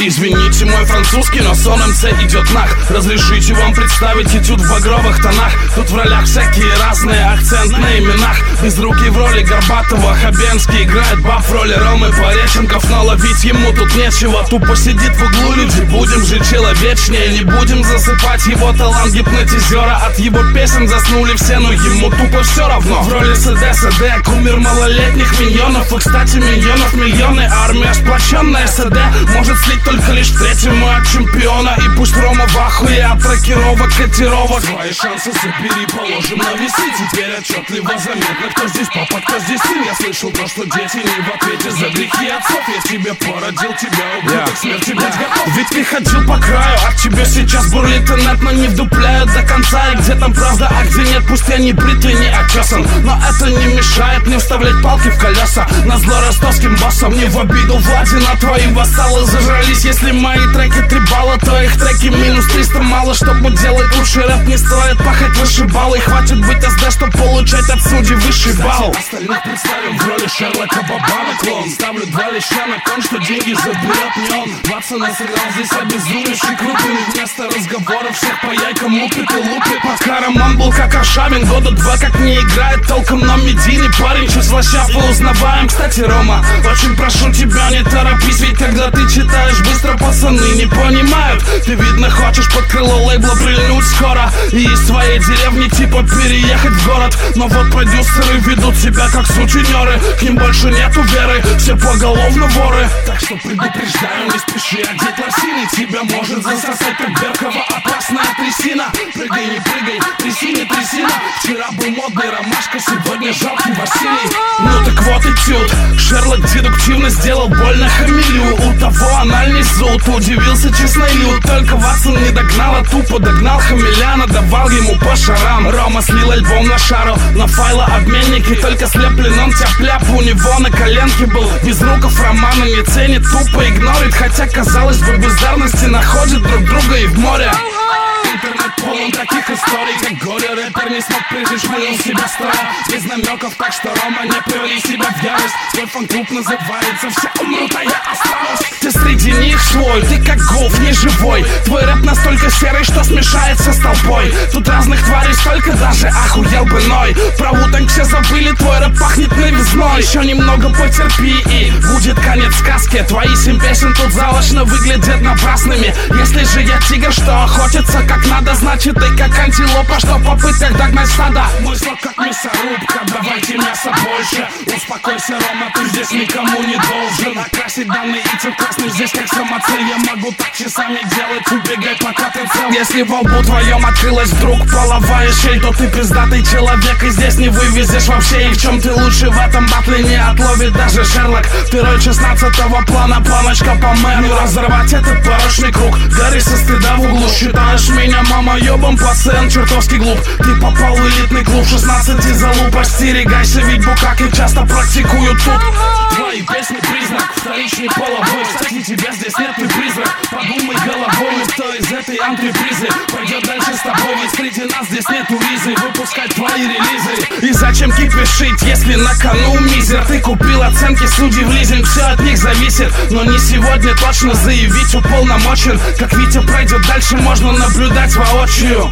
Извините мой французский, но сон МЦ идет нах. Разрешите вам представить этюд в багровых тонах. Тут в ролях всякие разные, акцент на именах. Безрукий в роли Горбатова, Хабенский играет баб в роли Ромы Пореченков. Но ловить ему тут нечего, тупо сидит в углу. Люди, будем жить человечнее, не будем засыпать его талант гипнотизера. От его песен заснули все, но ему тупо все равно. В роли СД, кумир малолетних миньонов. И кстати, миньонов миллионы, армия сплоченная. СД может слить только лишь третьему от чемпиона. И пусть Рома в ахуе от трекировок, котировок. Свои шансы собери, положим на весы. Теперь отчетливо заметно, кто здесь папа, кто здесь сын. Я слышал то, что дети не в ответе за грехи отцов. Я тебе породил, тебя убил, к смерти быть готов. Ведь ты ходил по краю, от тебя сейчас бурлит инет, но не вдупляют до конца. И где там правда, а где нет, пусть я не бритый, не отчесан. Но это не мешает мне вставлять палки в колеса. Назло ростовским боссам, не в обиду Владина. Твои вассалы зажрались, если мои треки 3 балла, то их треки минус 300 мало. Чтобы делать лучший рэп, не стоит пахать вышибалы. Хватит быть СД, чтоб получать от судей высший балл. Остальных представим в роли Шерлока Бабана клон. Ставлю 2 леща на кон, что деньги заберет не он. Ватсона сыграл здесь обезумевший крупный. Вместо разговоров всех по яйкам лупит и лупит. Пока Роман был как Аршавин, года 2 как не играет толком, но медийный парень. Чуть слащав и узнаваем. Кстати, Рома, очень прошу тебя, не торопись. Ведь когда ты читаешь быстро, пацаны не понимают. Ты, видно, хочешь под крыло лейбла прильнуть скоро и из своей деревни типа переехать в город. Но вот продюсеры ведут себя как сутенеры. К ним больше нету веры, все поголовно воры. Так что предупреждаю, не спеши одеть лосины. Тебя может засосать как Беркова опасная трясина. Прыгай, не прыгай, тряси, не трясина. Вчера был модный Ромашка, сегодня жалкий Василий. Ну так вот этюд. Шерлок дедуктивно сделал больно Хамилию. У того анальный зуд, удивился честный люд. Только Ватсон не догнал, а тупо догнал Хамеляна. Давал ему по шарам. Рома слил альбом на шару, на файлообменнике. Только слеплен он тяп-ляп, у него на коленке был. Безруков Романа не ценит, тупо игнорит. Хотя, казалось бы, бездарности находят друг друга и в море. Интернет полон таких историй, как горе рэпер не смог прижечь, вылил себя строя. Без намеков, так что, Рома, не привели себя в ярость. Твой фан-клуб называется «Все умрут, а я останусь». Ты среди них свой, ты как гуф, не живой. Твой рэп настолько серый, что смешается с толпой. Тут разных тварей столько, даже охуел бы Ной. Про Вутанг все забыли, твой рэп пахнет новизной. Еще немного потерпи и будет конец сказки. Твои 7 песен тут заочно выглядят напрасными. Если же я тигр, что охотится как надо, значит ты как антилопа, что в попытках догнать стадо. Мой слог как мясорубка, давайте мясо больше. Успокойся, Рома, ты здесь никому не должен. Окрасить данный итер красный здесь как самоцель. Я могу так часами делать, убегай, пока ты цел. Если в лбу твоем открылась вдруг половая щель, то ты пиздатый человек и здесь не вывезешь вообще. И в чем ты лучше в этом батле не отловит даже Шерлок. Ты роль 16-го плана, планочка по мэру. Разорвать этот порочный круг, гори со стыда в углу. Считаешь меня, мама, ёбом, пациент чертовски глуп. Ты попал в элитный клуб, 16 залуп. Остерегайся, ведь букаки часто практикуют тут. Твои песни признак, вторичный половой. Кстати, тебя здесь нет, ты призрак. Подумай головой, кто из этой антрепризы пойдет дальше с тобой. Ведь среди нас здесь нету визы выпускать твои релизы. И зачем кипишить, если на кону мизер? Ты купил оценки судей в лизинг, все от них зависит. Но не сегодня точно заявить уполномочен. Как Витя пройдет дальше, можно наблюдать воочию.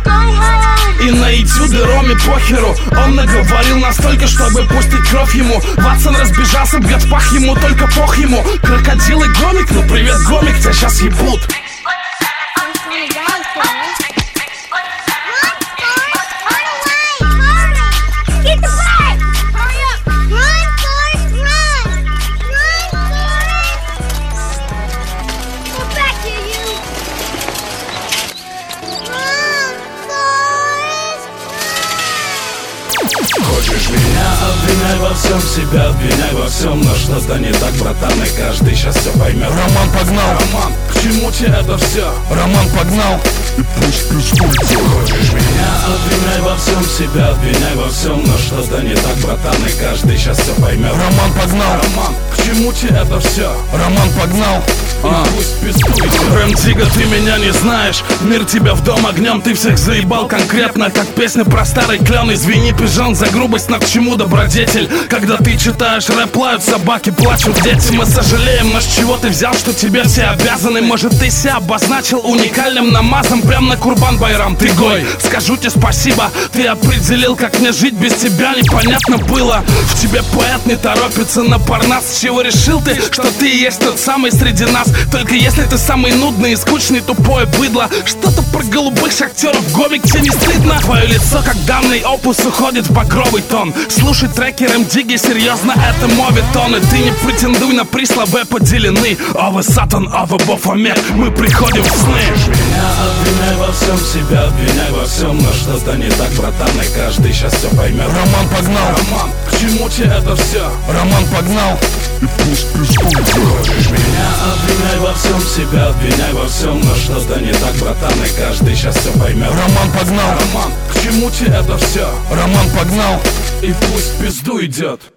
И на этюды Роме похеру. Он наговорил настолько, чтобы пустить кровь ему. Ватсон разбежался, бьет в пах ему, только пох ему. Крокодил и гомик, ну привет, гомик, тебя сейчас ебут. Хочешь меня обвиняй во всем, себя обвиняй во всем. Но что-то не так, братан, и каждый сейчас все поймет. Роман погнал, Роман, к чему тебе это все? Роман погнал, и пусть пиздует. Хочешь меня обвиняй во всем, себя обвиняй во всем. Но что-то не так, братан, и каждый сейчас все поймет. Роман погнал, Роман, к чему тебе это все? Роман погнал, и пусть пиздует. Рэм-Дига, ты меня не знаешь. Мир тебя в дом огнем, ты всех заебал конкретно. Как песня про старый клен. Извини, пижон, за грубость, но к чему добродетель? Когда ты читаешь рэп, лают собаки, плачут дети. Мы сожалеем, но с чего ты взял, что тебе все обязаны? Может, ты себя обозначил уникальным намазом? Прям на Курбан-Байрам ты гой. Скажу тебе спасибо, ты определил, как мне жить без тебя непонятно было. В тебе поэт не торопится на Парнас. С чего решил ты, что ты и есть тот самый среди нас? Только если ты самый нудный и скучный, тупое быдло. Что-то про голубых шахтеров, гомик, тебе не стыдно? Твое лицо, как данный опус, уходит в багровый тон. Слушай треки рэм-диги, серьезно, это моветон. И ты не претендуй на приз, лаве поделены. Овы Сатан, овы Бофомет, мы приходим в сны. Меня обвиняй во всем, себя обвиняй во всем. Но что-то не так, братан, и каждый сейчас все поймет. Роман, погнал. Роман, к чему тебе это все? Роман, погнал. И пусть пиздует. Меня обвиняй во всем, себя обвиняй во всем. Но что-то не так, братан, и каждый сейчас все поймет. Роман, погнал. Роман, к чему тебе это все? Роман, погнал. И пусть в пизду идет.